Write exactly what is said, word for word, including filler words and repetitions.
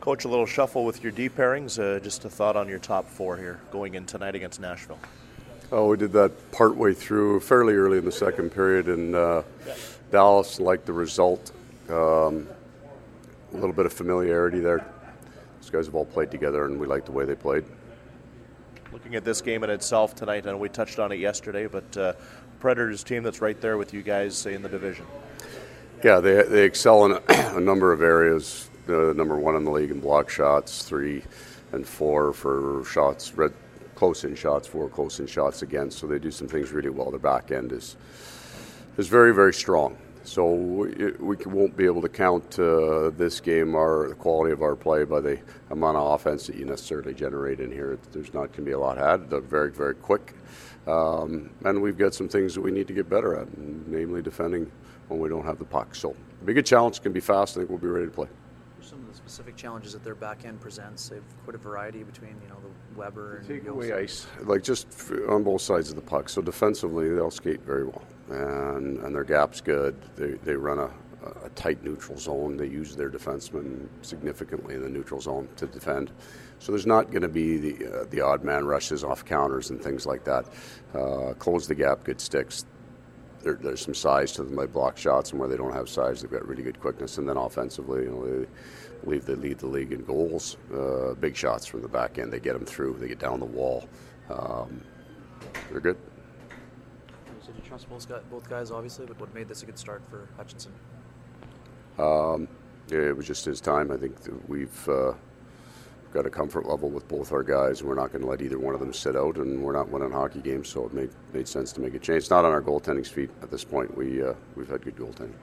Coach, a little shuffle with your D pairings. Uh, just a thought on your top four here going in tonight against Nashville. Oh, we did that partway through, fairly early in the second period, and uh, Dallas liked the result. Um, a little bit of familiarity there. These guys have all played together, and we like the way they played. Looking at this game in itself tonight, and we touched on it yesterday, but uh, Predators team that's right there with you guys in the division. Yeah, they they excel in a, a number of areas. Uh, number one in the league in block shots, three and four for shots, red, close-in shots, four close-in shots against. So they do some things really well. Their back end is is very, very strong. So we, we won't be able to count uh, this game, our the quality of our play, by the amount of offense that you necessarily generate in here. There's not going to be a lot had. They're very, very quick. Um, and we've got some things that we need to get better at, namely defending when we don't have the puck. So it'll be a good challenge. It's going to be fast. I think we'll be ready to play. Some of the specific challenges that their back end presents, they've quite a variety between, you know, the Weber and take Yost. away ice, like just on both sides of the puck. So defensively, they'll skate very well, and and their gap's good. They they run a, a tight neutral zone. They use their defensemen significantly in the neutral zone to defend. So there's not going to be the uh, the odd man rushes off counters and things like that. Uh, close the gap, good sticks. There, there's some size to them, like block shots, and where they don't have size, they've got really good quickness. And then offensively, you know, they believe they lead the league in goals. Uh, big shots from the back end, they get them through, they get down the wall. Um, they're good. You said you trust both guys, both guys, obviously, but what made this a good start for Hutchinson? Um, yeah, it was just his time. I think that we've uh, got a comfort level with both our guys, and we're not going to let either one of them sit out, and we're not winning hockey games, so it made made sense to make a change. It's not on our goaltending's feet at this point. We uh, we've had good goaltending.